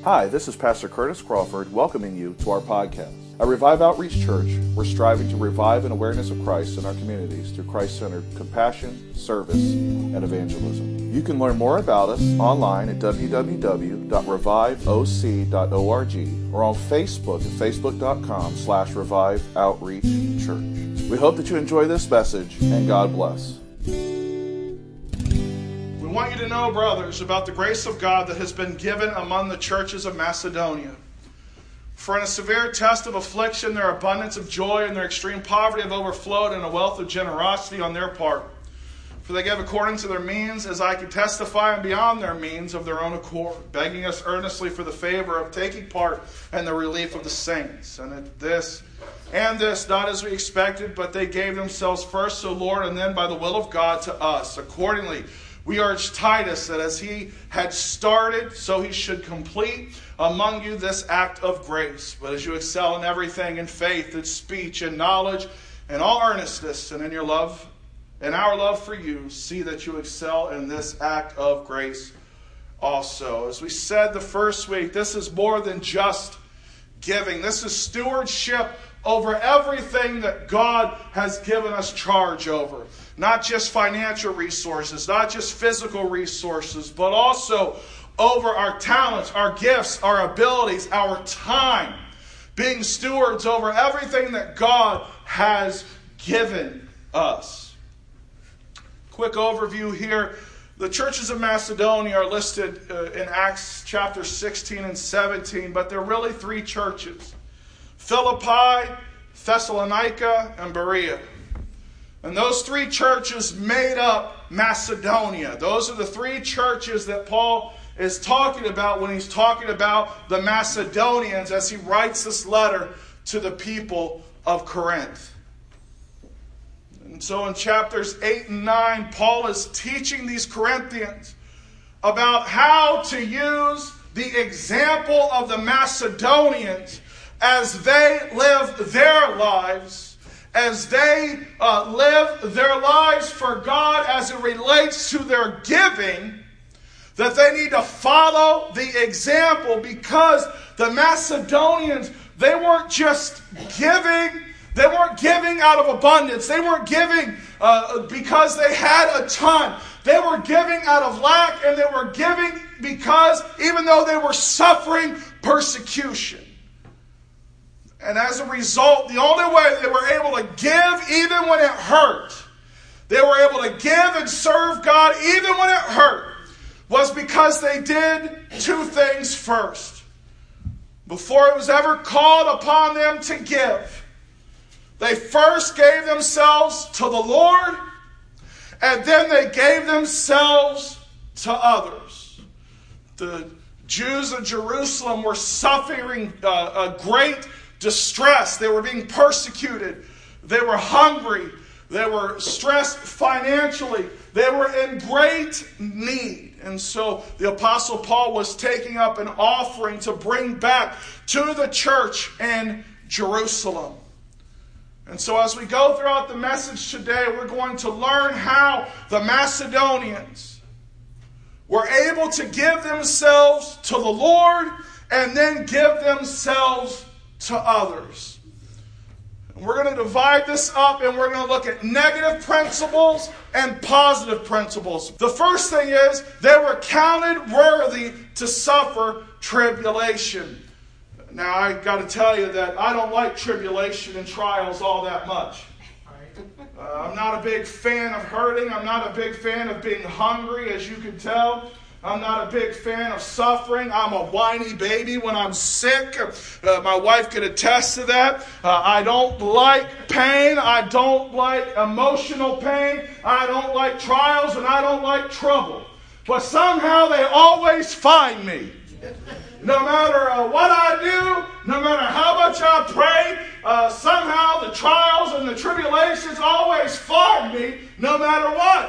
Hi, this is Pastor Curtis Crawford welcoming you to our podcast. At Revive Outreach Church, we're striving to revive an awareness of Christ in our communities through Christ-centered compassion, service, and evangelism. You can learn more about us online at www.reviveoc.org or on Facebook at facebook.com/reviveoutreachchurch. We hope that you enjoy this message, and God bless. We want you to know, brothers, about the grace of God that has been given among the churches of Macedonia. For in a severe test of affliction, their abundance of joy and their extreme poverty have overflowed in a wealth of generosity on their part. For they gave according to their means, as I can testify, and beyond their means of their own accord, begging us earnestly for the favor of taking part in the relief of the saints. And this, not as we expected, but they gave themselves first to the Lord, and then by the will of God to us. Accordingly, we urge Titus that as he had started, so he should complete among you this act of grace. But as you excel in everything, in faith, in speech, in knowledge, in all earnestness, and in your love, and our love for you, see that you excel in this act of grace also. As we said the first week, this is more than just giving. This is stewardship over everything that God has given us charge over. Not just financial resources, not just physical resources, but also over our talents, our gifts, our abilities, our time. Being stewards over everything that God has given us. Quick overview here. The churches of Macedonia are listed in Acts chapter 16 and 17, but they're really three churches. Philippi, Thessalonica, and Berea. And those three churches made up Macedonia. Those are the three churches that Paul is talking about when he's talking about the Macedonians as he writes this letter to the people of Corinth. And so in chapters 8 and 9, Paul is teaching these Corinthians about how to use the example of the Macedonians as they live their lives, as they live their lives for God as it relates to their giving, that they need to follow the example, because the Macedonians, they weren't just giving. They weren't giving out of abundance. They weren't giving because they had a ton. They were giving out of lack, and they were giving because even though they were suffering persecution. And as a result, the only way they were able to give even when it hurt, they were able to give and serve God even when it hurt, was because they did two things first. Before it was ever called upon them to give, they first gave themselves to the Lord, and then they gave themselves to others. The Jews of Jerusalem were suffering a great distress. They were being persecuted. They were hungry. They were stressed financially. They were in great need. And so the Apostle Paul was taking up an offering to bring back to the church in Jerusalem. And so as we go throughout the message today, we're going to learn how the Macedonians were able to give themselves to the Lord and then give themselves to others. And we're going to divide this up, and we're going to look at negative principles and positive principles. The first thing is they were counted worthy to suffer tribulation. Now, I got to tell you that I don't like tribulation and trials all that much. I'm not a big fan of hurting. I'm not a big fan of being hungry, as you can tell. I'm not a big fan of suffering. I'm a whiny baby when I'm sick. My wife can attest to that. I don't like pain. I don't like emotional pain. I don't like trials, and I don't like trouble. But somehow they always find me. No matter what I do, no matter how much I pray, somehow the trials and the tribulations always find me, no matter what.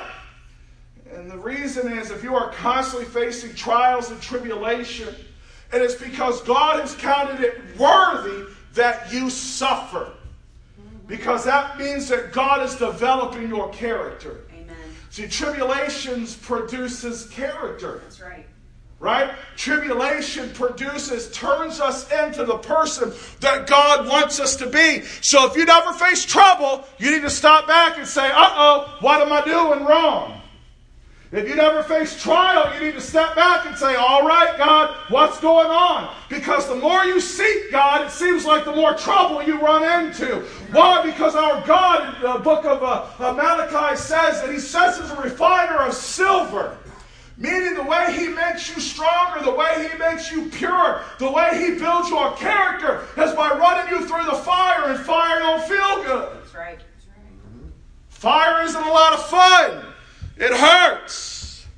And the reason is, if you are constantly facing trials and tribulation, it is because God has counted it worthy that you suffer. Because that means that God is developing your character. Amen. See, tribulations produces character. That's right. Right? tribulation turns us into the person that God wants us to be. So if you never face trouble, you need to stop back and say, uh-oh, what am I doing wrong? If you never face trial, you need to step back and say, all right, God, what's going on? Because the more you seek God, it seems like the more trouble you run into. Why? Because our God, in the book of Malachi says that he sets as a refiner of silver. Meaning the way he makes you stronger, the way he makes you pure, the way he builds your character is by running you through the fire, and fire don't feel good. That's right. Fire isn't a lot of fun. It hurts.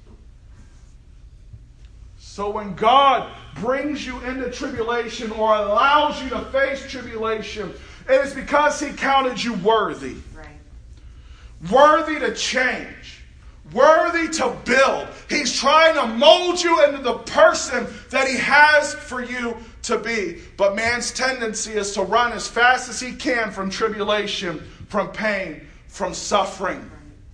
So when God brings you into tribulation or allows you to face tribulation, it is because he counted you worthy. Right. Worthy to change. Worthy to build. He's trying to mold you into the person that he has for you to be. But man's tendency is to run as fast as he can from tribulation, from pain, from suffering.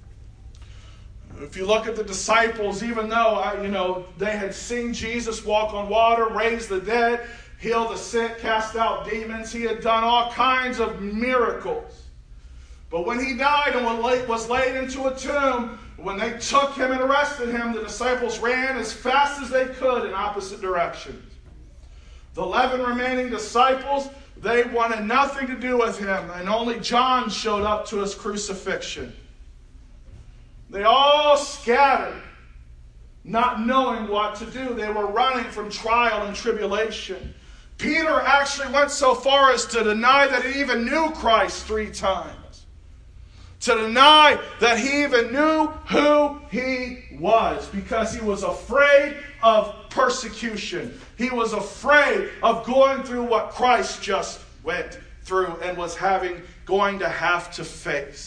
If you look at the disciples, even though they had seen Jesus walk on water, raise the dead, heal the sick, cast out demons, he had done all kinds of miracles. But when he died and was laid into a tomb, when they took him and arrested him, the disciples ran as fast as they could in opposite directions. The 11 remaining disciples, they wanted nothing to do with him, and only John showed up to his crucifixion. They all scattered, not knowing what to do. They were running from trial and tribulation. Peter actually went so far as to deny that he even knew Christ 3 times. To deny that he even knew who he was, because he was afraid of persecution. He was afraid of going through what Christ just went through and was going to have to face.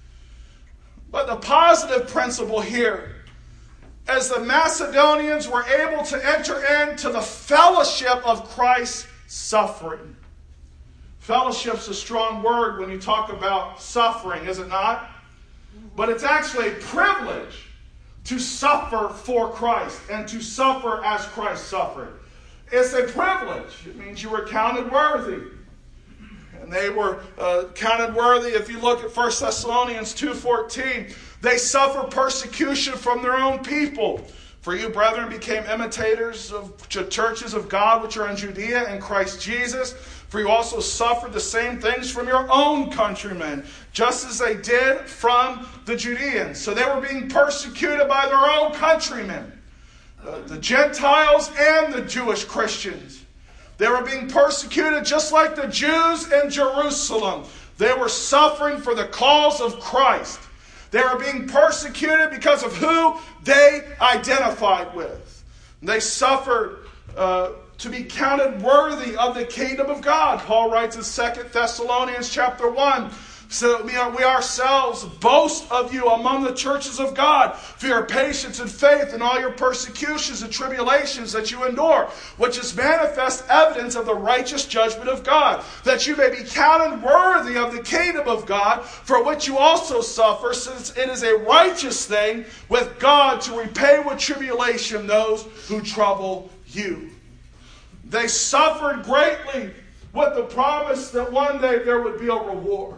But the positive principle here, as the Macedonians were able to enter into the fellowship of Christ's suffering. Fellowship's a strong word when you talk about suffering, is it not? But it's actually a privilege to suffer for Christ and to suffer as Christ suffered. It's a privilege. It means you were counted worthy. And they were counted worthy. If you look at 1 Thessalonians 2:14, they suffer persecution from their own people. For you, brethren, became imitators of churches of God which are in Judea in Christ Jesus. For you also suffered the same things from your own countrymen, just as they did from the Judeans. So they were being persecuted by their own countrymen, the Gentiles and the Jewish Christians. They were being persecuted just like the Jews in Jerusalem. They were suffering for the cause of Christ. They were being persecuted because of who they identified with. They suffered to be counted worthy of the kingdom of God. Paul writes in 2 Thessalonians chapter 1, so we ourselves boast of you among the churches of God for your patience and faith and all your persecutions and tribulations that you endure, which is manifest evidence of the righteous judgment of God, that you may be counted worthy of the kingdom of God, for which you also suffer, since it is a righteous thing with God to repay with tribulation those who trouble you. They suffered greatly with the promise that one day there would be a reward.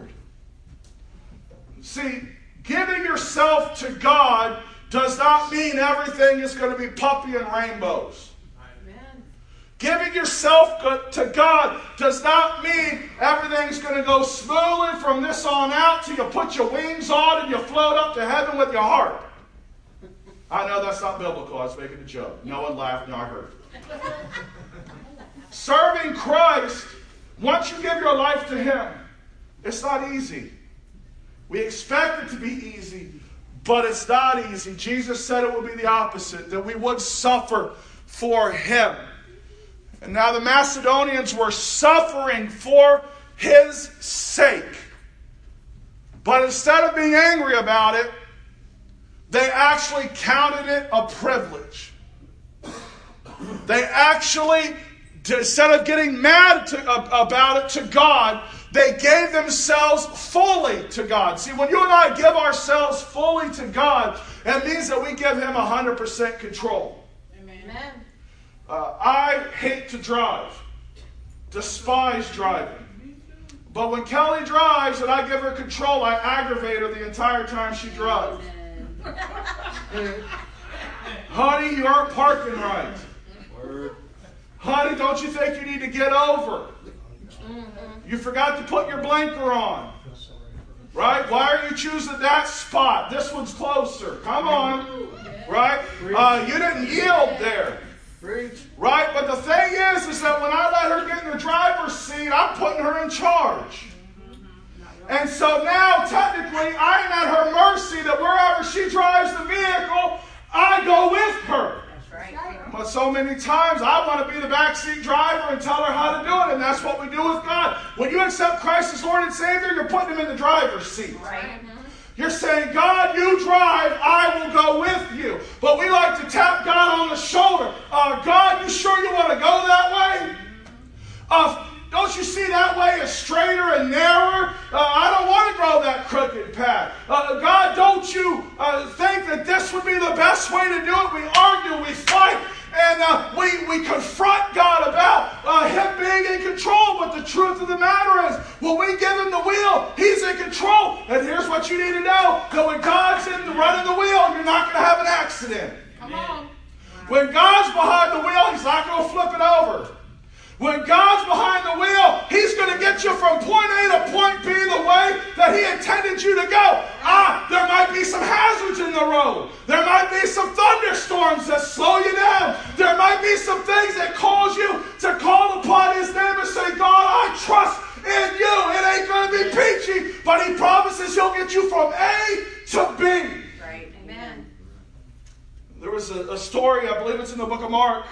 See, giving yourself to God does not mean everything is going to be puppy and rainbows. Amen. Giving yourself to God does not mean everything's going to go smoothly from this on out till you put your wings on and you float up to heaven with your heart. I know that's not biblical. I was making a joke. No one laughed. No, I heard. Serving Christ, once you give your life to Him, it's not easy. We expect it to be easy, but it's not easy. Jesus said it would be the opposite, that we would suffer for Him. And now the Macedonians were suffering for His sake. But instead of being angry about it, they actually counted it a privilege. They actually, instead of getting mad about it to God, they gave themselves fully to God. See, when you and I give ourselves fully to God, it means that we give Him 100% control. Amen. hate to drive. Despise driving. But when Kelly drives and I give her control, I aggravate her the entire time she drives. Honey, you aren't parking right. Honey, don't you think you need to get over? You forgot to put your blinker on. Right? Why are you choosing that spot? This one's closer. Come on. Right? You didn't yield there. Right? But the thing is that when I let her get in the driver's seat, I'm putting her in charge. And so now, technically, I'm at her mercy that wherever she drives the vehicle, I go with her. But so many times I want to be the backseat driver and tell her how to do it, and that's what we do with God. When you accept Christ as Lord and Savior, you're putting him in the driver's seat. Right. You're saying, God, you drive, I will go with you. But we like to tap God on the shoulder. God, you sure you want to go that way? Don't you see that way is straighter and narrower? I don't want to go that crooked path. God, don't you think that this would be the best way to do it? We argue, we fight, and we confront God about him being in control. But the truth of the matter is, when we give him the wheel, he's in control. And here's what you need to know, that when God's running the wheel, you're not going to have an accident. Come on. When God's behind the wheel, he's not going to flip it over. When God's behind the wheel, he's going to get you from point A to point B the way that he intended you to go. There might be some hazards in the road. There might be some thunderstorms that slow you down. There might be some things that cause you to call upon his name and say, God, I trust in you. It ain't going to be peachy, but he promises he'll get you from A to B. Right. Amen. There was a story, I believe it's in the book of Mark,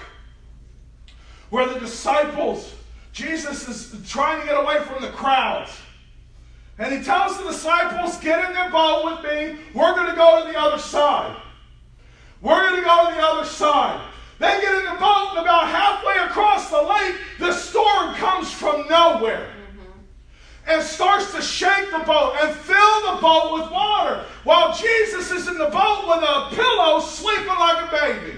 where the disciples, Jesus is trying to get away from the crowds. And he tells the disciples, get in their boat with me. We're going to go to the other side. We're going to go to the other side. They get in the boat, and about halfway across the lake, the storm comes from nowhere. And starts to shake the boat and fill the boat with water. While Jesus is in the boat with a pillow, sleeping like a baby.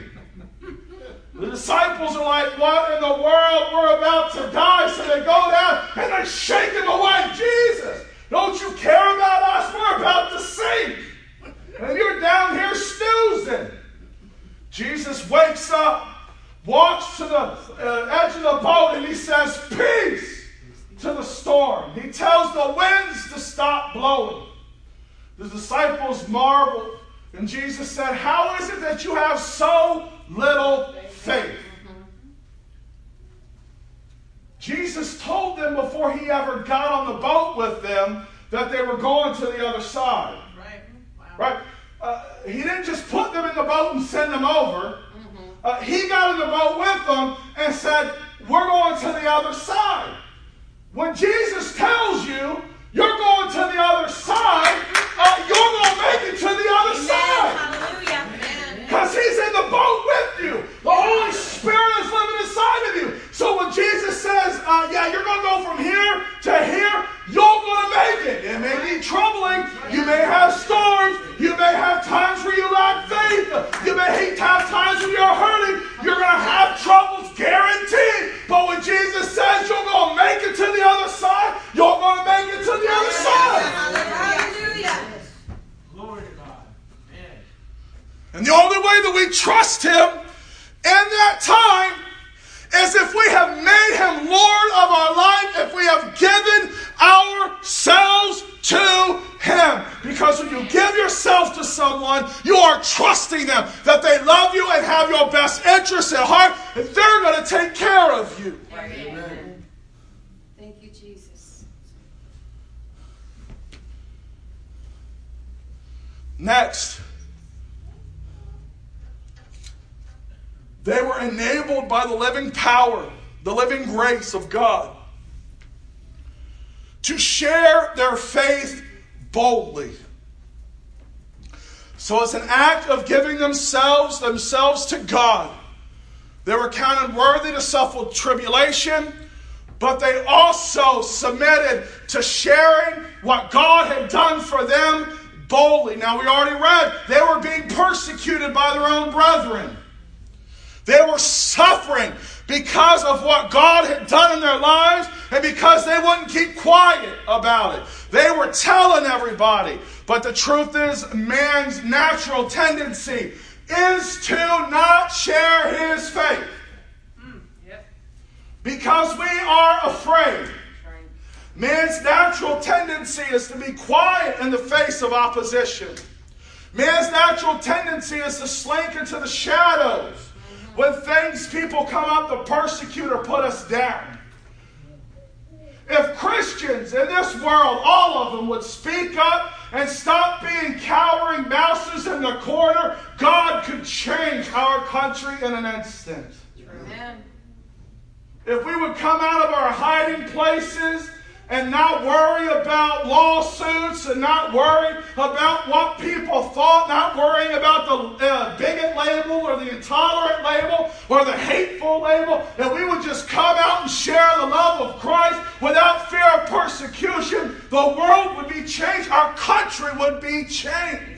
The disciples are like, what in the world? We're about to die. So they go down and they shake him away. Jesus, don't you care about us? We're about to sink. And you're down here snoozing. Jesus wakes up, walks to the edge of the boat, and he says, peace to the storm. He tells the winds to stop blowing. The disciples marveled. And Jesus said, how is it that you have so little faith? Jesus told them before he ever got on the boat with them that they were going to the other side. Right. Wow. Right? He didn't just put them in the boat and send them over. He got in the boat with them and said, we're going to the other side. When Jesus tells you you're going to the other side, you're going to make it to the other side. Hallelujah. Because he's in the boat with you. The Holy Spirit is living inside of you. So when Jesus says, you're going to go from here to here, you're going to make it. It may be troubling. You may have storms. You may have times where you lack faith. You may have times when you're hurting. You're going to have troubles, guaranteed. But when Jesus says you're going to make it to the other side, you're going to make it to the other side. Hallelujah. Glory to God. Man. And the only way that we trust him in that time is if we have made him Lord of our life, if we have given ourselves to him. Because when you give yourself to someone, you are trusting them that they love you and have your best interests at heart, and they're going to take care of you. Amen. Thank you, Jesus. Next, they were enabled by the living power, the living grace of God, to share their faith boldly. So as an act of giving themselves to God, they were counted worthy to suffer tribulation, but they also submitted to sharing what God had done for them boldly. Now we already read, they were being persecuted by their own brethren. They were suffering because of what God had done in their lives and because they wouldn't keep quiet about it. They were telling everybody. But the truth is, man's natural tendency is to not share his faith. Because we are afraid. Man's natural tendency is to be quiet in the face of opposition. Man's natural tendency is to slink into the shadows when people come up to persecute or put us down. If Christians in this world, all of them, would speak up and stop being cowering mouses in the corner, God could change our country in an instant. Amen. If we would come out of our hiding places and not worry about lawsuits and not worry about what people thought, not worrying about the bigot label or the intolerant label or the hateful label, if we would just come out and share the love of Christ without fear of persecution, the world would be changed. Our country would be changed.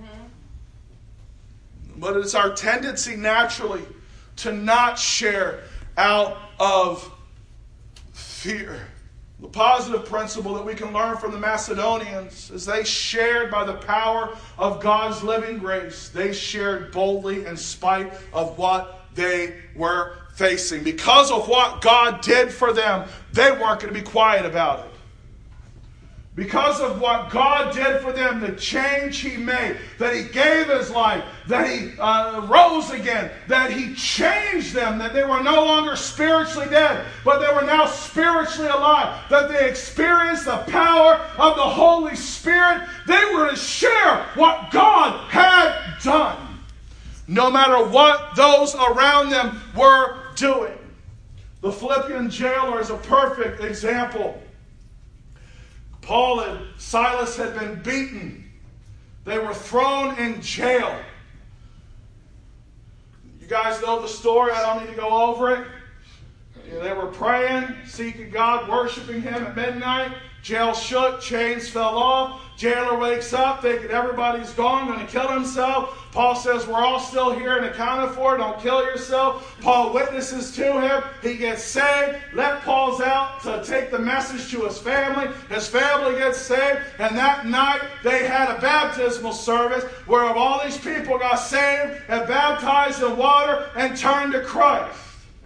But it's our tendency naturally to not share out of fear. The positive principle that we can learn from the Macedonians is they shared by the power of God's living grace. They shared boldly in spite of what they were facing. Because of what God did for them, they weren't going to be quiet about it. Because of what God did for them, the change He made, that He gave His life, that He rose again, that He changed them, that they were no longer spiritually dead, but they were now spiritually alive, that they experienced the power of the Holy Spirit. They were to share what God had done, no matter what those around them were doing. The Philippian jailer is a perfect example. Paul and Silas had been beaten. They were thrown in jail. You guys know the story. I don't need to go over it. They were praying, seeking God, worshiping Him at midnight. Jail shook, chains fell off. Jailer wakes up thinking everybody's gone, going to kill himself. Paul says, we're all still here and accounted for. Don't kill yourself. Paul witnesses to him. He gets saved. Let Paul's out to take the message to his family. His family gets saved. And that night they had a baptismal service where all these people got saved and baptized in water and turned to Christ.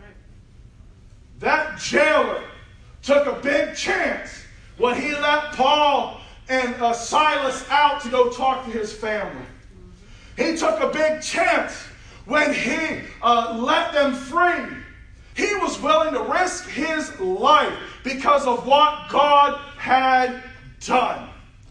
That jailer took a big chance when he let Paul and Silas out to go talk to his family. He took a big chance when he let them free. He was willing to risk his life because of what God had done.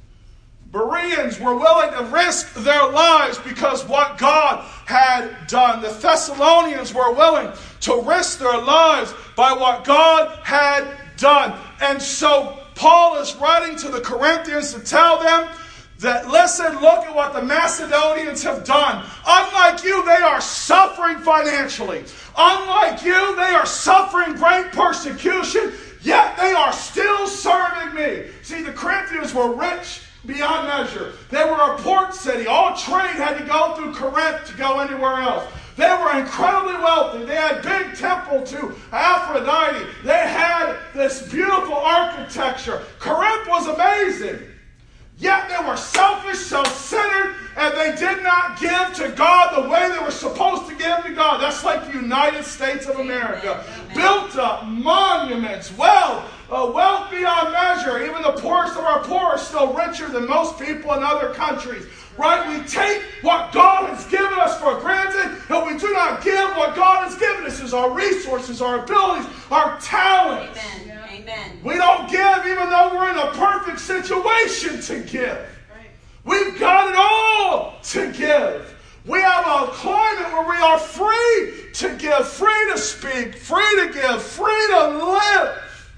Bereans were willing to risk their lives because what God had done. The Thessalonians were willing to risk their lives by what God had done. And so Paul is writing to the Corinthians to tell them that, listen, look at what the Macedonians have done. Unlike you, they are suffering financially. Unlike you, they are suffering great persecution, yet they are still serving me. See, the Corinthians were rich beyond measure. They were a port city. All trade had to go through Corinth to go anywhere else. They were incredibly wealthy. They had a big temple to Aphrodite. They had this beautiful architecture. Corinth was amazing. Yet they were selfish, self-centered, and they did not give to God the way they were supposed to give to God. That's like the United States of America. Amen. Built up monuments, wealth beyond measure. Even the poorest of our poor are still richer than most people in other countries. Right? We take what God has given us for granted, and we do not give what God has given us as our resources, our abilities, our talents. Amen. Amen. We don't give even though we're in a perfect situation to give. Right. We've got it all to give. We have a climate where we are free to give, free to speak, free to give, free to live.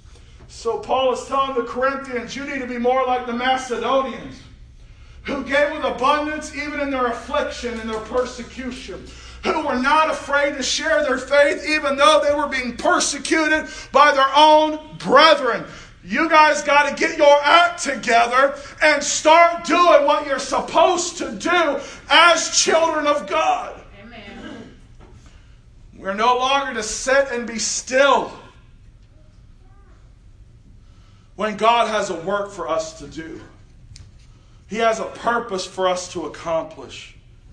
So Paul is telling the Corinthians, you need to be more like the Macedonians, who gave with abundance even in their affliction and their persecution, who were not afraid to share their faith even though they were being persecuted by their own brethren. You guys got to get your act together and start doing what you're supposed to do as children of God. Amen. We're no longer to sit and be still when God has a work for us to do. He has a purpose for us to accomplish.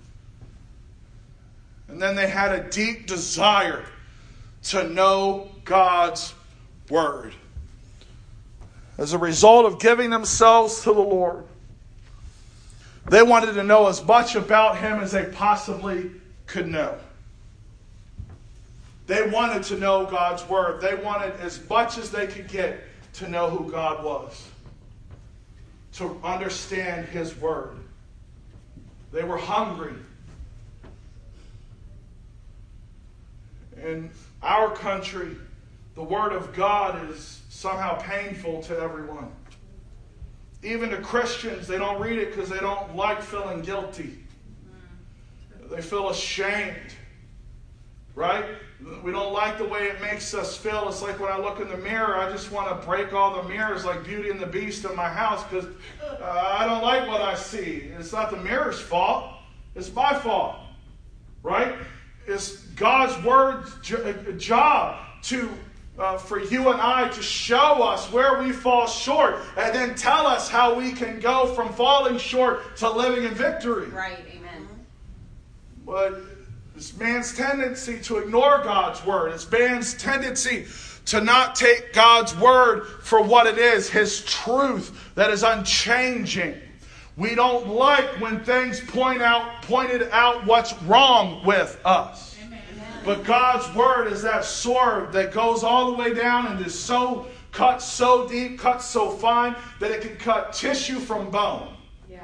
And then they had a deep desire to know God's word. As a result of giving themselves to the Lord, they wanted to know as much about Him as they possibly could know. They wanted to know God's word. They wanted as much as they could get to know who God was, to understand His word. They were hungry. In our country, the word of God is somehow painful to everyone. Even to Christians, they don't read it because they don't like feeling guilty. They feel ashamed. Right? We don't like the way it makes us feel. It's like when I look in the mirror, I just want to break all the mirrors like Beauty and the Beast in my house because I don't like what I see. It's not the mirror's fault. It's my fault. Right? It's God's word's job to for you and I to show us where we fall short and then tell us how we can go from falling short to living in victory. Right, amen. But it's man's tendency to ignore God's word. It's man's tendency to not take God's word for what it is, His truth that is unchanging. We don't like when things pointed out what's wrong with us. But God's word is that sword that goes all the way down and is so cut so deep, cut so fine, that it can cut tissue from bone. Yeah.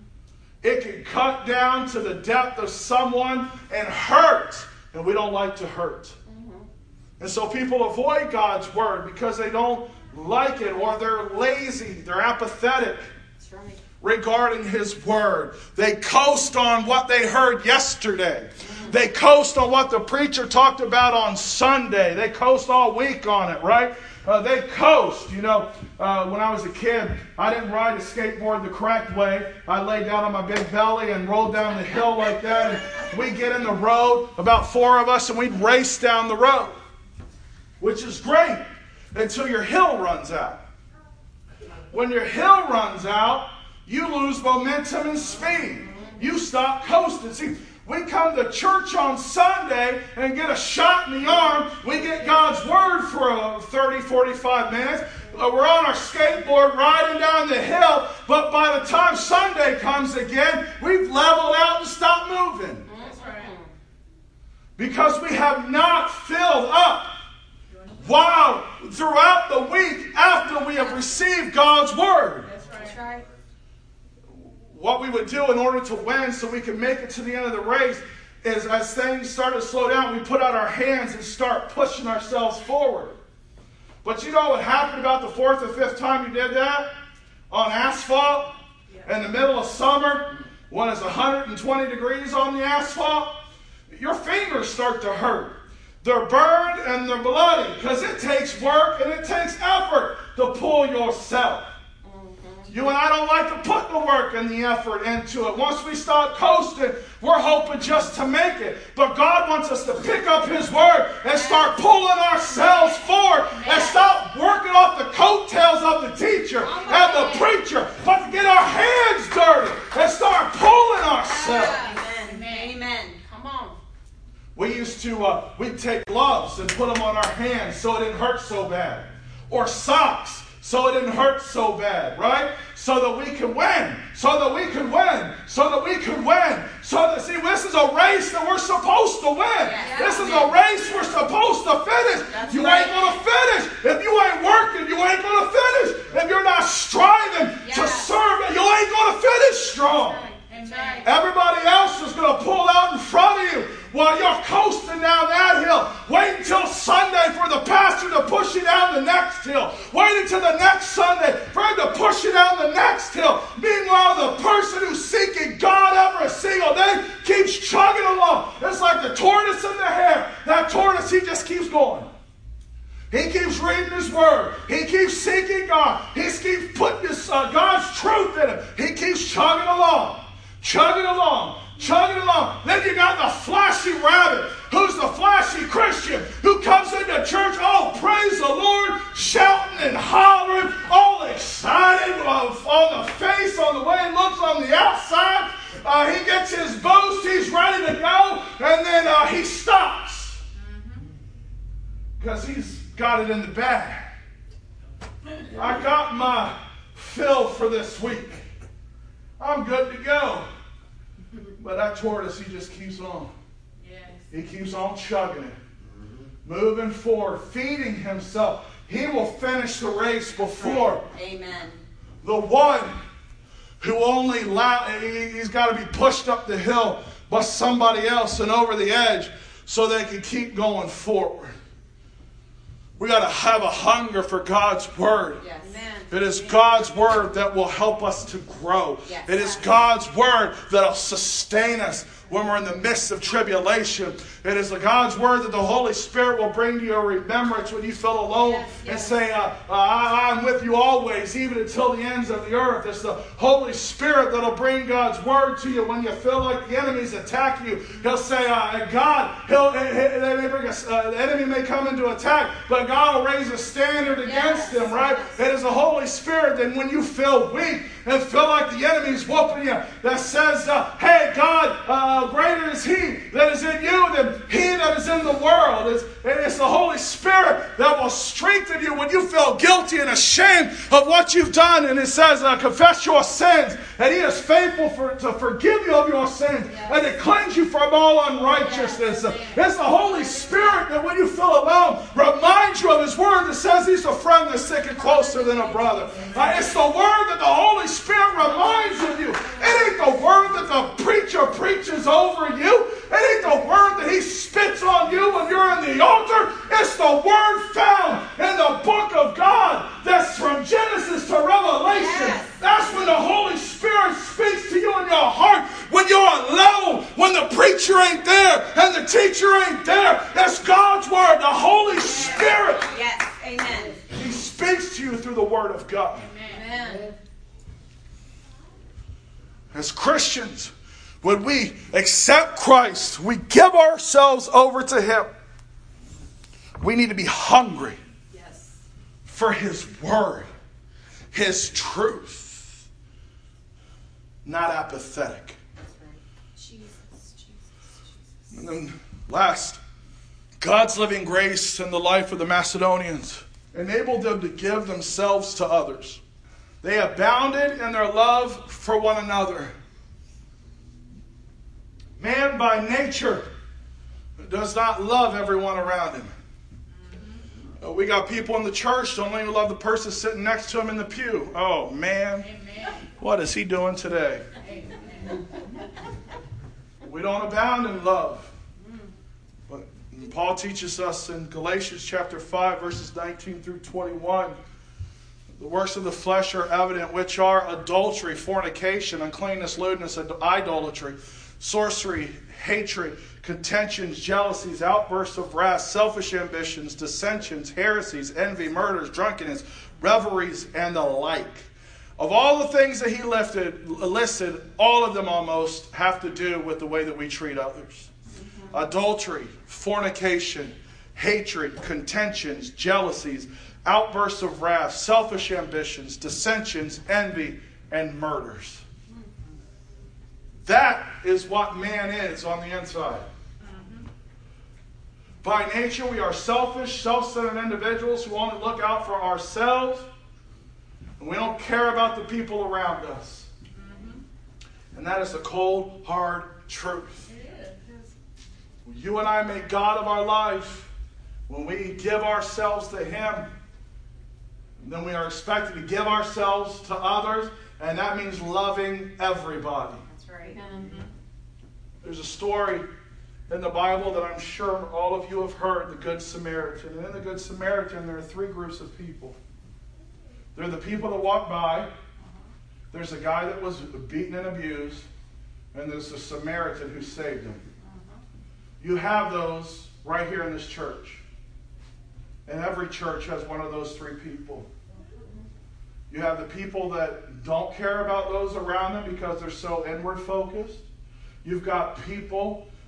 It can cut down to the depth of someone and hurt. And we don't like to hurt. And so people avoid God's word because they don't like it, or they're lazy, they're apathetic. That's right. Regarding His word. They coast on what they heard yesterday. They coast on what the preacher talked about on Sunday. They coast all week on it, right? They coast. You know, when I was a kid, I didn't ride a skateboard the correct way. I laid down on my big belly and rolled down the hill like that. And we'd get in the road, about 4 of us, and we'd race down the road, which is great until your hill runs out. When your hill runs out, you lose momentum and speed. You stop coasting. See, we come to church on Sunday and get a shot in the arm. We get God's word for 30, 45 minutes. We're on our skateboard riding down the hill. But by the time Sunday comes again, we've leveled out and stopped moving. That's right. Because we have not filled up. Wow, throughout the week after we have received God's word. That's right. What we would do in order to win so we can make it to the end of the race is, as things start to slow down, we put out our hands and start pushing ourselves forward. But you know what happened about the 4th or 5th time you did that? On asphalt? In the middle of summer, when it's 120 degrees on the asphalt? Your fingers start to hurt. They're burned and they're bloody because it takes work and it takes effort to pull yourself. You and I don't like to put the work and the effort into it. Once we start coasting, we're hoping just to make it. But God wants us to pick up His word and start pulling ourselves forward and stop working off the coattails of the teacher and the preacher, but to get our hands dirty and start pulling ourselves. Amen. Amen. Come on. We used to, we'd take gloves and put them on our hands so it didn't hurt so bad. Or socks so it didn't hurt so bad, right? So that we can win. So that we can win. So that we can win. So that, see, this is a race that we're supposed to win. Yeah. This is a race we're supposed to finish. That's you right. ain't going to finish. If you ain't working, you ain't going to finish. If you're not striving to serve, you ain't going to finish strong. Amen. Everybody else is going to pull out in front of you while you're coasting down that hill. Wait until Sunday for the pastor to push you down the next hill. Wait until the next Sunday for him to push you down the next hill. Meanwhile, the person who's seeking God every single day keeps chugging along. It's like the tortoise and the hare. That tortoise, he just keeps going. He keeps reading His word. He keeps seeking God. He keeps putting God's truth in him. He keeps chugging along. Chugging along. Chugging along. Then you got the flashy rabbit. who's the flashy Christian who comes into church, oh, praise the Lord, shouting and hollering, all excited on the face, on the way it looks on the outside. He gets his boost, he's ready to go, and then he stops. Because he's got it in the bag. I got my fill for this week. I'm good to go. But that tortoise, he just keeps on. Yes. He keeps on chugging it. Moving forward, feeding himself. He will finish the race before. Amen. The one who only he's got to be pushed up the hill by somebody else and over the edge so they can keep going forward. We got to have a hunger for God's Word. Yes. Amen. It is God's Word that will help us to grow. Yes. It is God's Word that will sustain us when we're in the midst of tribulation. It is God's Word that the Holy Spirit will bring to your remembrance when you feel alone and say, I'm with you always, even until the ends of the earth. It's the Holy Spirit that will bring God's Word to you when you feel like the enemy's attacking you. He'll say, the enemy may come into attack, but God will raise a standard against him, right? It is the Holy Spirit that when you feel weak and feel like the enemy's whooping you, that says, hey, God, greater is He that is in you than he that is in the world. It's the Holy Spirit that will strengthen you when you feel guilty and ashamed of what you've done. And it says, confess your sins, and He is faithful to forgive you of your sins and to cleanse you from all unrighteousness. It's the Holy Spirit that when you feel alone reminds you of His Word that says He's a friend that's sticking closer than a brother. It's the Word that the Holy Spirit reminds of you. It ain't the Word that the preacher preaches over you. It ain't the Word that he spits on you when you're in the altar. It's the Word found in the book of God that's from Genesis to Revelation. Yes. That's when the Holy Spirit speaks to you in your heart. When you're alone, when the preacher ain't there and the teacher ain't there. That's God's Word, the Holy Spirit. Yes, amen. He speaks to you through the Word of God. Amen. As Christians, when we accept Christ, we give ourselves over to Him. We need to be hungry for His Word, His truth, not apathetic. That's right. Jesus. And then last, God's living grace in the life of the Macedonians enabled them to give themselves to others. They abounded in their love for one another. Man by nature does not love everyone around him. We got people in the church don't even love the person sitting next to him in the pew. Oh, man. Amen. What is he doing today? Amen. We don't abound in love. But Paul teaches us in Galatians chapter 5, verses 19 through 21, the works of the flesh are evident, which are adultery, fornication, uncleanness, lewdness, idolatry, sorcery, hatred, contentions, jealousies, outbursts of wrath, selfish ambitions, dissensions, heresies, envy, murders, drunkenness, revelries, and the like. Of all the things that he listed, all of them almost have to do with the way that we treat others. Adultery, fornication, hatred, contentions, jealousies, outbursts of wrath, selfish ambitions, dissensions, envy, and murders. That is what man is on the inside. By nature, we are selfish, self-centered individuals who only look out for ourselves, and we don't care about the people around us. And that is the cold, hard truth. You and I make God of our life when we give ourselves to Him. And then we are expected to give ourselves to others, and that means loving everybody. That's right. There's a story in the Bible that I'm sure all of you have heard, the Good Samaritan. And in the Good Samaritan, there are three groups of people. There are the people that walk by. There's a guy that was beaten and abused. And there's the Samaritan who saved him. You have those right here in this church. And every church has one of those three people. You have the people that don't care about those around them because they're so inward focused. You've got people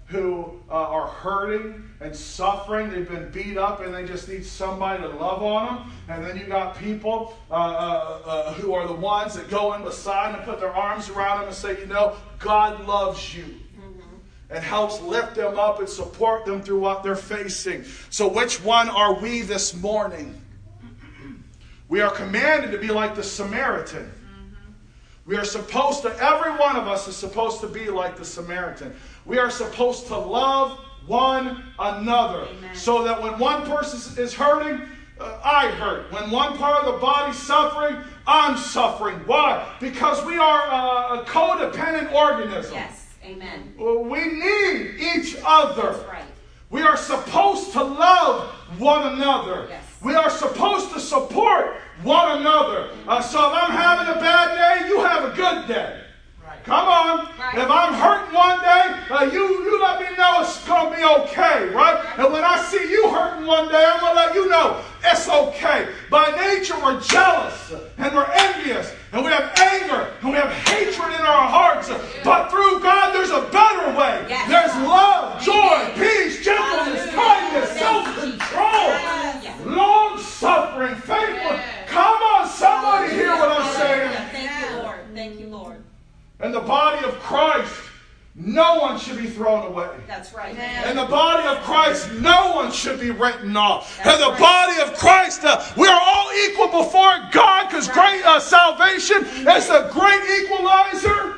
who are hurting and suffering. They've been beat up and they just need somebody to love on them. And then you got people who are the ones that go in beside and put their arms around them and say, you know, God loves you. And helps lift them up and support them through what they're facing. So which one are we this morning? We are commanded to be like the Samaritan. We are supposed to, every one of us is supposed to be like the Samaritan. We are supposed to love one another. Amen. So that when one person is hurting, I hurt. When one part of the body's suffering, I'm suffering. Why? Because we are a codependent organism. yes. Amen. We need each other. That's right. We are supposed to love one another. Yes. We are supposed to support one another. So if I'm having a bad day, you have a good day. Right. Come on. Right. If I'm hurting one day, you let me know it's going to be okay, right? And when I see you hurting one day, I'm going to let you know it's okay. By nature, we're jealous and we're envious and we have anger and we have hatred in our hearts. But through God, there's a better way. Yes. There's love, joy, peace, gentleness, kindness, self-control, Hallelujah. long-suffering, faithfulness. Come on, somebody hear what I'm saying. Thank you, Lord. Thank you, Lord. In the body of Christ, no one should be thrown away. That's right. In the body of Christ, no one should be written off. That's In the right. body of Christ, we are all equal before God because great salvation is a great equalizer.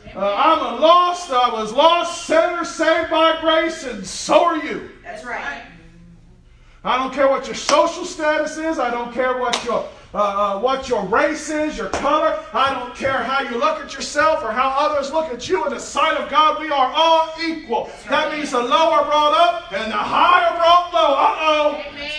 I was lost, sinner, saved by grace, and so are you. That's right. I don't care what your social status is. I don't care what your race is, your color. I don't care how you look at yourself or how others look at you. In the sight of God, we are all equal. That means the lower brought up and the higher brought low.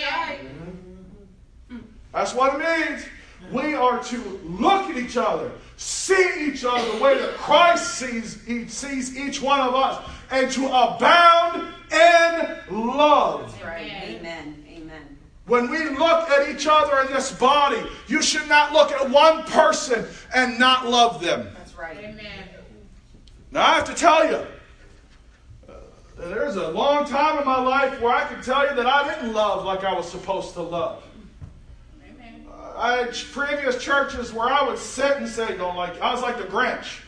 That's what it means. We are to look at each other, see each other the way that Christ sees each one of us, and to abound in love. That's right. Amen. Amen. When we look at each other in this body, you should not look at one person and not love them. That's right. Amen. Now I have to tell you, there's a long time in my life where I can tell you that I didn't love like I was supposed to love. Amen. I had previous churches where I would sit and say, don't like you. I was like the Grinch.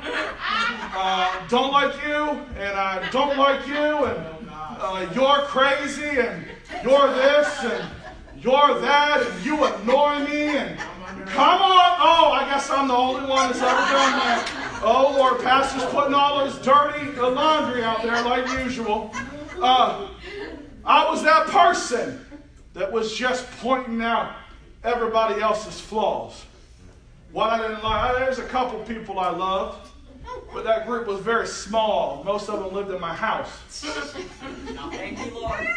Don't like you, and I don't like you, and you're crazy, and you're this, and you're that, and you ignore me, and come on. Oh, I guess I'm the only one that's ever done that. Oh, Lord, Pastor's putting all his dirty laundry out there like usual. I was that person that was just pointing out everybody else's flaws. What I didn't like, there's a couple people I loved, but that group was very small. Most of them lived in my house. Thank you, Lord.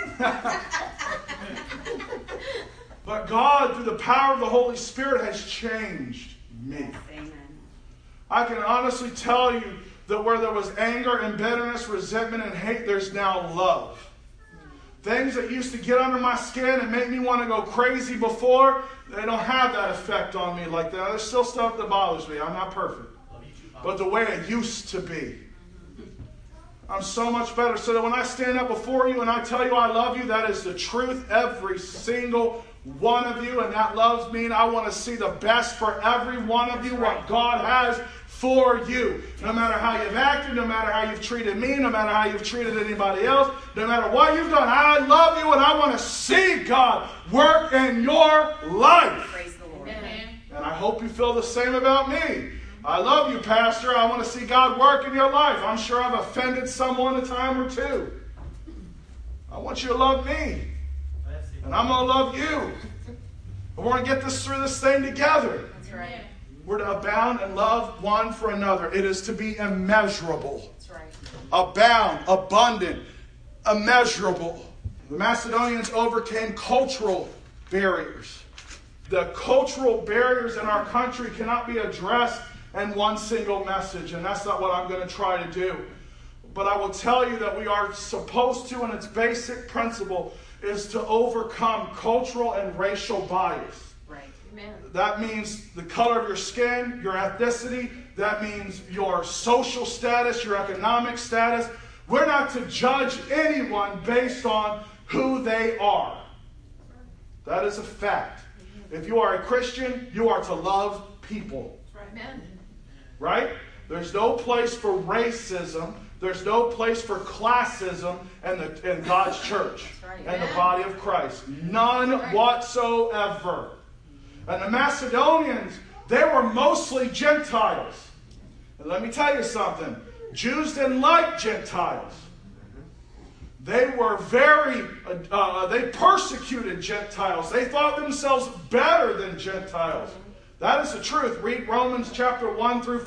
But God, through the power of the Holy Spirit, has changed me. Amen. I can honestly tell you that where there was anger and bitterness, resentment and hate, there's now love. Things that used to get under my skin and make me want to go crazy before, they don't have that effect on me like that. There's still stuff that bothers me. I'm not perfect. But the way it used to be, I'm so much better. So that when I stand up before you and I tell you I love you, that is the truth. Every single one of you. And that loves me. And I want to see the best for every one of you, what God has for you. No matter how you've acted, no matter how you've treated me, no matter how you've treated anybody else, no matter what you've done, I love you and I want to see God work in your life. Praise the Lord. Amen. And I hope you feel the same about me. I love you, Pastor. I want to see God work in your life. I'm sure I've offended someone a time or two. I want you to love me. And I'm going to love you. And we're going to get through this thing together. That's right. We're to abound and love one for another. It is to be immeasurable. That's right. Abound, abundant, immeasurable. The Macedonians overcame cultural barriers. The cultural barriers in our country cannot be addressed in one single message, and that's not what I'm going to try to do. But I will tell you that we are supposed to, and its basic principle is to overcome cultural and racial bias. Right. Amen. That means the color of your skin, your ethnicity. That means your social status, your economic status. We're not to judge anyone based on who they are. That is a fact. If you are a Christian, you are to love people. Amen. Right? There's no place for racism. There's no place for classism in God's church and the body of Christ. None whatsoever. And the Macedonians, they were mostly Gentiles. And let me tell you something. Jews didn't like Gentiles. They were they persecuted Gentiles. They thought themselves better than Gentiles. That is the truth. Read Romans chapter 1 through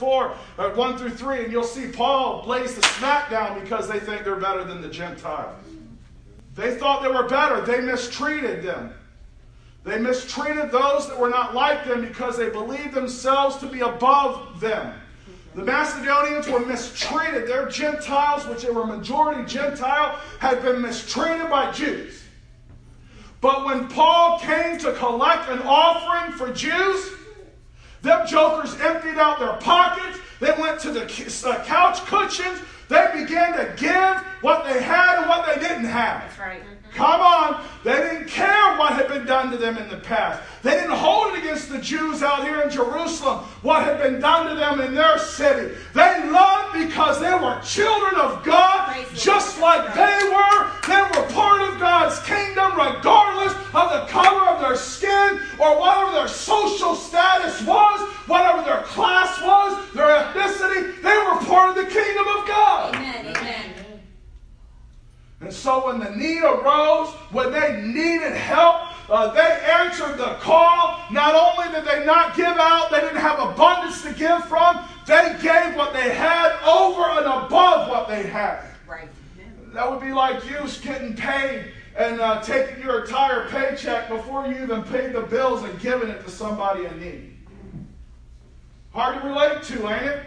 3, and you'll see Paul lays the smack down because they think they're better than the Gentiles. They thought they were better. They mistreated them. They mistreated those that were not like them because they believed themselves to be above them. The Macedonians were mistreated. Their Gentiles, which they were majority Gentile, had been mistreated by Jews. But when Paul came to collect an offering for Jews, them jokers emptied out their pockets. They went to the couch cushions. They began to give what they had and what they didn't have. That's right. Come on. They didn't care what had been done to them in the past. They didn't hold it against the Jews out here in Jerusalem, what had been done to them in their city. They loved because they were children of God, just like they were. They were part of God's kingdom, regardless of the color of their skin or whatever their social status was, whatever their class was, their ethnicity. They were part of the kingdom of God. Amen. Amen. And so when the need arose, when they needed help, they answered the call. Not only did they not give out, they didn't have abundance to give from. They gave what they had over and above what they had. Right. That would be like you getting paid and taking your entire paycheck before you even paid the bills and giving it to somebody in need. Hard to relate to, ain't it?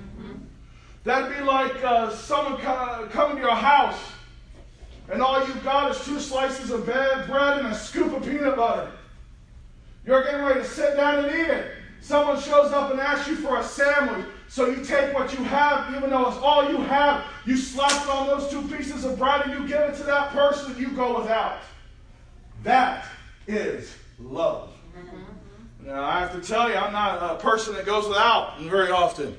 That'd be like someone coming to your house and all you've got is 2 slices of bread and a scoop of peanut butter. You're getting ready to sit down and eat it. Someone shows up and asks you for a sandwich. So you take what you have, even though it's all you have, you slap it on those 2 pieces of bread and you give it to that person and you go without. That is love. Now, I have to tell you, I'm not a person that goes without very often.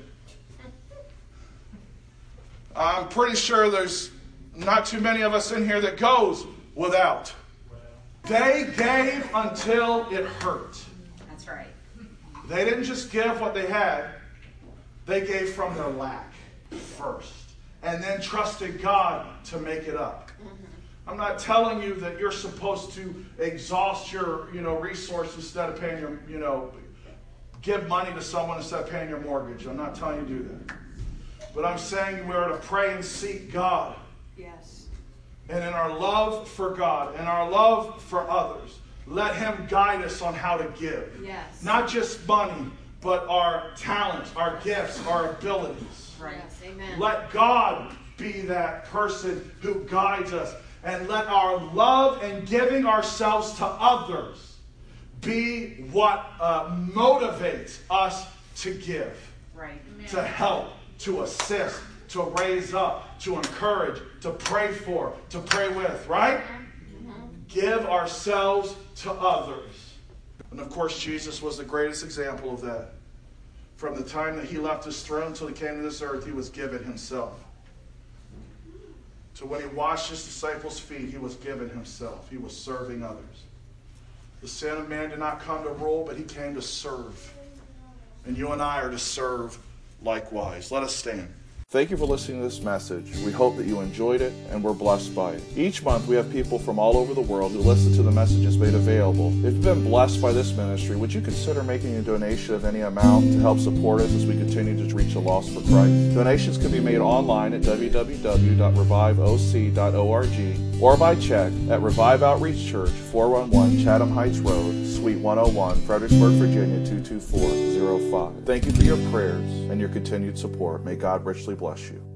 I'm pretty sure there's not too many of us in here that goes without. They gave until it hurt. That's right. They didn't just give what they had. They gave from their lack first. And then trusted God to make it up. I'm not telling you that you're supposed to exhaust your, resources instead of paying your, give money to someone instead of paying your mortgage. I'm not telling you to do that. But I'm saying we are to pray and seek God. Yes. And in our love for God and our love for others, let Him guide us on how to give. Yes. Not just money, but our talents, our gifts, our abilities. Right. Yes. Amen. Let God be that person who guides us. And let our love and giving ourselves to others be what motivates us to give. Right. Amen. To help, to assist, to raise up, to encourage, to pray for, to pray with, right? Give ourselves to others. And of course, Jesus was the greatest example of that. From the time that He left His throne until He came to this earth, He was given Himself. So when He washed His disciples' feet, He was giving Himself. He was serving others. The Son of Man did not come to rule, but He came to serve. And you and I are to serve likewise. Let us stand. Thank you for listening to this message. We hope that you enjoyed it and were blessed by it. Each month we have people from all over the world who listen to the messages made available. If you've been blessed by this ministry, would you consider making a donation of any amount to help support us as we continue to reach the lost for Christ? Donations can be made online at www.reviveoc.org or by check at Revive Outreach Church, 411 Chatham Heights Road, Suite 101, Fredericksburg, Virginia 22405. Thank you for your prayers and your continued support. May God richly bless you.